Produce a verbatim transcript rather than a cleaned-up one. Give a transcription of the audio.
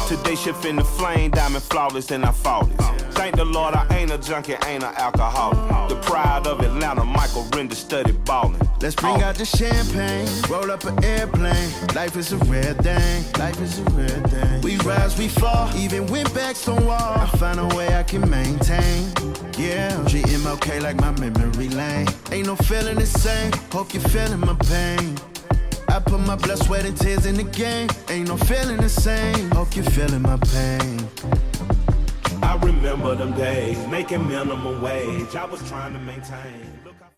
Today shift in the flame, diamond flawless, and I fought it. Thank the Lord I ain't a junkie, ain't an alcoholic. The pride of Atlanta, Michael Render studied ballin'. Let's bring out the champagne, roll up an airplane. Life is a rare thing, life is a rare thing. We rise, we fall, even when backs don't wall. I find a way I can maintain. Yeah, G M L K like my memory lane. Ain't no feeling the same, hope you're feeling my pain. I put my blood, sweat, and tears in the game. Ain't no feeling the same, hope you're feeling my pain. I remember them days, making minimum wage. I was trying to maintain.